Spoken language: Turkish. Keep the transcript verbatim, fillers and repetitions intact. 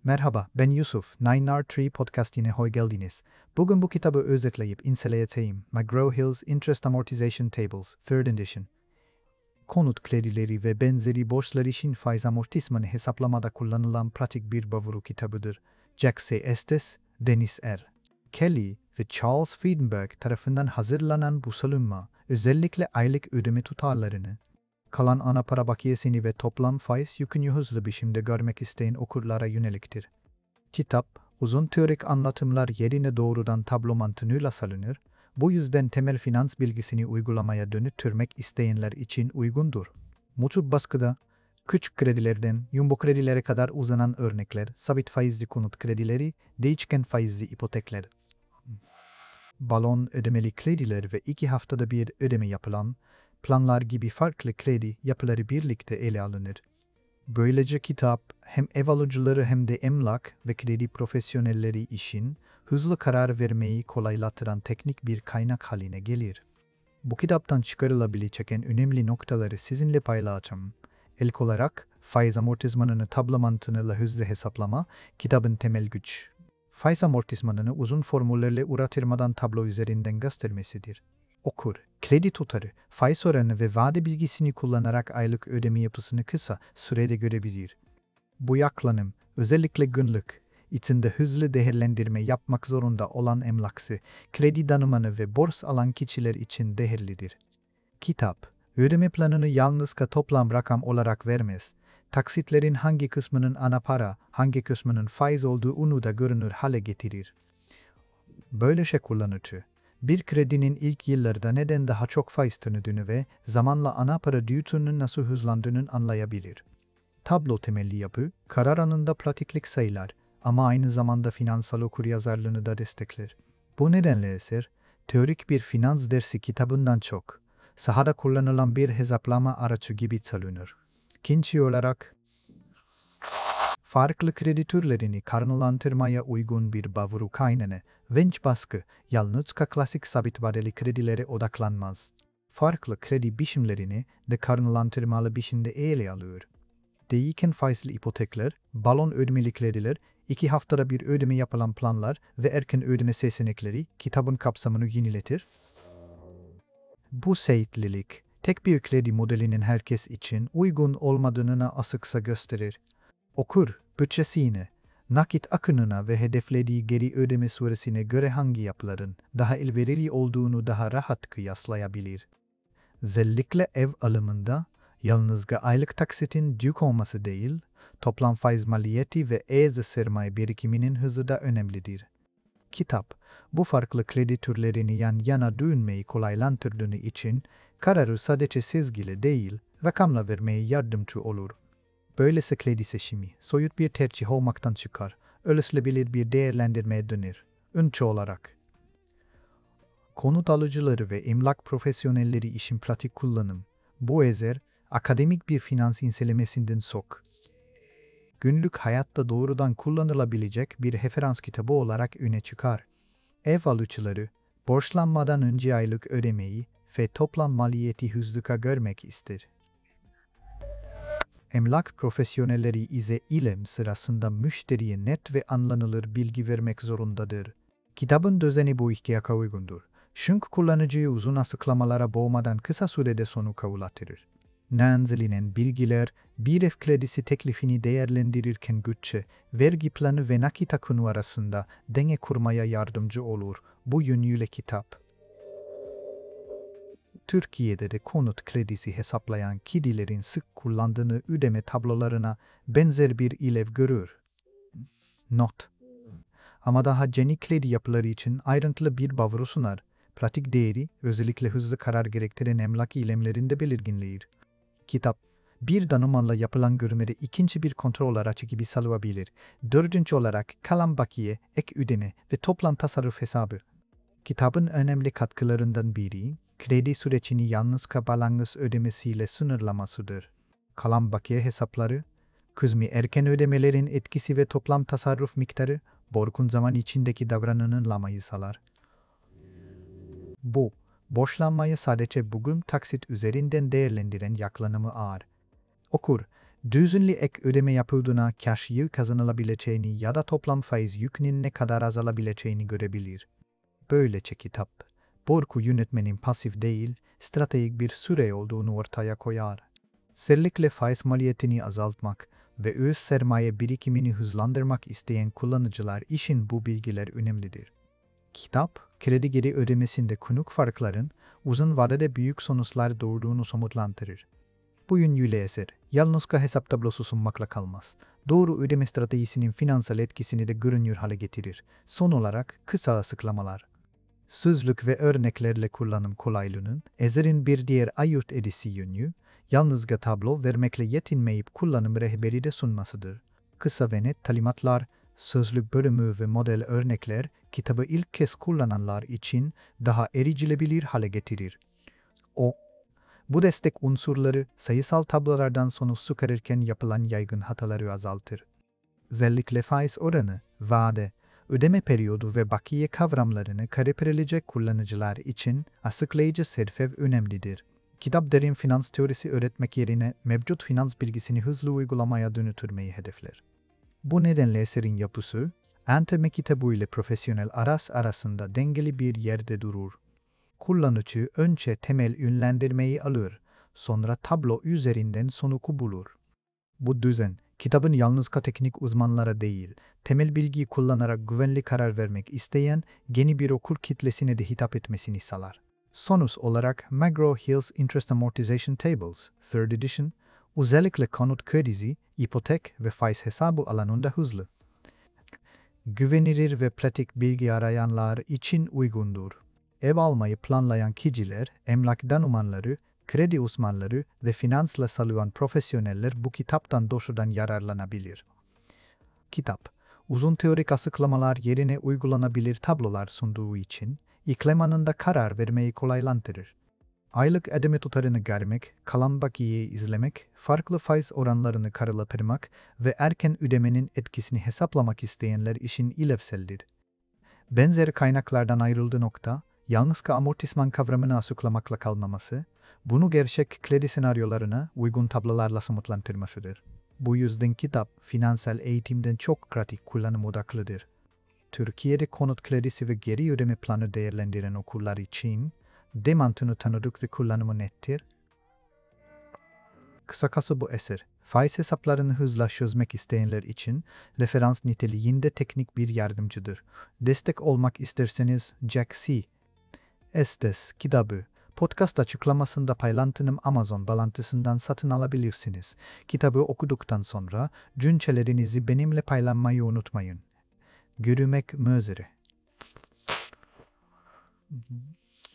Merhaba, ben Yusuf. nine R üç Podcast'ine hoş geldiniz. Bugün bu kitabı özetleyip inceleyeceğim. McGraw-Hill's Interest Amortization Tables, third edition. Konut kredileri ve benzeri borçlar için faiz amortismanı hesaplamada kullanılan pratik bir bavuru kitabıdır. Jack C. Estes, Dennis R. Kelly ve Charles Friedenberg tarafından hazırlanan bu salınma, özellikle aylık ödeme tutarlarını, kalan ana para bakiyesini ve toplam faiz yükünü hızlı biçimde görmek isteyen okurlara yöneliktir. Kitap, uzun teorik anlatımlar yerine doğrudan tablo mantığıyla salınır, bu yüzden temel finans bilgisini uygulamaya dönütürmek isteyenler için uygundur. Mevcut baskıda, küçük kredilerden yumbo kredilere kadar uzanan örnekler, sabit faizli konut kredileri, değişken faizli ipotekler, balon ödemeli krediler ve iki haftada bir ödeme yapılan planlar gibi farklı kredi yapıları birlikte ele alınır. Böylece kitap hem ev alıcıları hem de emlak ve kredi profesyonelleri için hızlı karar vermeyi kolaylaştıran teknik bir kaynak haline gelir. Bu kitaptan çıkarılabilecek en önemli noktaları sizinle paylaşacağım. İlk olarak faiz amortismanını tablo mantığıyla hızlı hesaplama, kitabın temel güç. Faiz amortismanını uzun formüllerle uğraştırmadan tablo üzerinden göstermesidir. Okur, kredi tutarı, faiz oranı ve vade bilgisini kullanarak aylık ödeme yapısını kısa sürede görebilir. Bu yaklanım, özellikle günlük, içinde hızlı değerlendirme yapmak zorunda olan emlakçı, kredi danışmanı ve borç alan kişiler için değerlidir. Kitap, ödeme planını yalnızca toplam rakam olarak vermez, taksitlerin hangi kısmının ana para, hangi kısmının faiz olduğunu da görünür hale getirir. Böylece kullanıcı, bir kredinin ilk yıllarda neden daha çok faiz tanıdığını ve zamanla ana para düğütünün nasıl hızlandığını anlayabilir. Tablo temelli yapı, karar anında pratiklik sayılar ama aynı zamanda finansal okuryazarlığını da destekler. Bu nedenle eser, teorik bir finans dersi kitabından çok, sahada kullanılan bir hesaplama aracı gibi salınır. İkinci olarak, farklı kredi türlerini karşılaştırmaya uygun bir bavuru kaynağı, Venç baskı, yalnızca klasik sabit vadeli kredilere odaklanmaz. Farklı kredi biçimlerini de karşılaştırmalı biçimde ele alıyor. Değişken faizli ipotekler, balon ödemeli krediler, iki haftada bir ödeme yapılan planlar ve erken ödeme seçenekleri kitabın kapsamını yeniletir. Bu seyitlilik, tek bir kredi modelinin herkes için uygun olmadığını açıkça gösterir. Okur, bütçesine, nakit akınına ve hedeflediği geri ödeme süresine göre hangi yapıların daha elverişli olduğunu daha rahat kıyaslayabilir. Özellikle ev alımında, yalnızca aylık taksitin dük olması değil, toplam faiz maliyeti ve ez sermaye birikiminin hızı da önemlidir. Kitap, bu farklı kredi türlerini yan yana düşünmeyi kolaylaştırdığını için, kararı sadece sezgiyle değil, rakamla vermeye yardımcı olur. Böylesi kredi seçimi, soyut bir tercih olmaktan çıkar, ölçülebilir bir değerlendirmeye dönür. Önce olarak, konut alıcıları ve emlak profesyonelleri için pratik kullanım, bu eser, akademik bir finans incelemesinden sok. Günlük hayatta doğrudan kullanılabilecek bir referans kitabı olarak öne çıkar. Ev alıcıları, borçlanmadan önce aylık ödemeyi ve toplam maliyeti hızlıca görmek ister. Emlak profesyonelleri ise ilem sırasında müşteriye net ve anlanılır bilgi vermek zorundadır. Kitabın düzeni bu ihtiyaca uygundur. Çünkü kullanıcıyı uzun açıklamalara boğmadan kısa sürede sonuca ulaştırır. Nanzilinen bilgiler, bir ev kredisi teklifini değerlendirirken bütçe, vergi planı ve nakit akını arasında denge kurmaya yardımcı olur. Bu yönüyle kitap, Türkiye'de de konut kredisi hesaplayan kişilerin sık kullandığını ödeme tablolarına benzer bir ilev görür. Not. Ama daha yeni kredi yapıları için ayrıntılı bir bavuru sunar. Pratik değeri, özellikle hızlı karar gerektiren emlak eylemlerinde belirginleyir. Kitap, bir danışmanla yapılan görüşmede ikinci bir kontrol aracı gibi salınabilir. Dördüncü olarak kalan bakiye, ek ödeme ve toplam tasarruf hesabı. Kitabın önemli katkılarından biri, kredi sürecini yalnızca balans ödemesiyle sınırlamasıdır. Kalan bakiye hesapları, kısmi erken ödemelerin etkisi ve toplam tasarruf miktarı, borcun zaman içindeki davranışlamayı sağlar. Bu, borçlanmayı sadece bugün taksit üzerinden değerlendiren yaklanımı ağır. Okur, Düzenli ek ödeme yapıldığına karşılığı kazanılabileceğini ya da toplam faiz yükünün ne kadar azalabileceğini görebilir. Böylece kitap, borcu yönetmenin pasif değil, stratejik bir süre olduğunu ortaya koyar. Özellikle faiz maliyetini azaltmak ve öz sermaye birikimini hızlandırmak isteyen kullanıcılar için bu bilgiler önemlidir. Kitap, kredi geri ödemesinde konuk farkların uzun vadede büyük sonuçlar doğurduğunu somutlandırır. Bu yönüyle eser, yalnızca hesap tablosu sunmakla kalmaz. Doğru ödeme stratejisinin finansal etkisini de görünür hale getirir. Son olarak kısa açıklamalar. Sözlük ve örneklerle kullanım kolaylığının eserin bir diğer ayırt edici yönü, yalnızca tablo vermekle yetinmeyip kullanım rehberi de sunmasıdır. Kısa ve net talimatlar, sözlük bölümü ve model örnekler kitabı ilk kez kullananlar için daha erişilebilir hale getirir. O, bu destek unsurları sayısal tablolardan sonuç çıkarırken yapılan yaygın hataları azaltır. Özellikle faiz oranı, vade, ödeme periyodu ve bakiye kavramlarını kavrayabilecek kullanıcılar için açıklayıcı serfev önemlidir. Kitap derin finans teorisi öğretmek yerine mevcut finans bilgisini hızlı uygulamaya dönüştürmeyi hedefler. Bu nedenle eserin yapısı, anatomi kitabı ile profesyonel aras arasında dengeli bir yerde durur. Kullanıcı önce temel yönlendirmeyi alır, sonra tablo üzerinden sonucu bulur. Bu düzen, kitabın yalnızca teknik uzmanlara değil, temel bilgiyi kullanarak güvenli karar vermek isteyen yeni bir okul kitlesine de hitap etmesini sağlar. Sonuç olarak McGraw-Hill's Interest Amortization Tables, third edition, özellikle konut kredisi, ipotek ve faiz hesabı alanında hızlı, güvenilir ve pratik bilgi arayanlar için uygundur. Ev almayı planlayan kişiler, emlak danışmanları, kredi uzmanları ve finansla çalışan profesyoneller bu kitaptan doğrudan yararlanabilir. Kitap, uzun teorik açıklamalar yerine uygulanabilir tablolar sunduğu için, İklem anında karar vermeyi kolaylandırır. Aylık ödeme tutarını görmek, kalan bakiyeyi izlemek, farklı faiz oranlarını karşılaştırmak ve erken ödemenin etkisini hesaplamak isteyenler için ilevseldir. Benzer kaynaklardan ayrıldığı nokta, yalnızca amortisman kavramını açıklamakla kalmaması, bunu gerçek kredi senaryolarına uygun tablolarla somutlandırmasıdır. Bu yüzden kitap, finansal eğitimden çok pratik kullanım odaklıdır. Türkiye'de konut kredisi ve geri ödeme planı değerlendiren okullar için, de mantığını tanıdık ve kullanımı nettir. Kısacası bu eser, faiz hesaplarını hızla çözmek isteyenler için referans niteliğinde teknik bir yardımcıdır. Destek olmak isterseniz Jack C. Estes kitabı, podcast açıklamasında paylaştığım Amazon bağlantısından satın alabilirsiniz. Kitabı okuduktan sonra düşüncelerinizi benimle paylaşmayı unutmayın. Görüşmek üzere.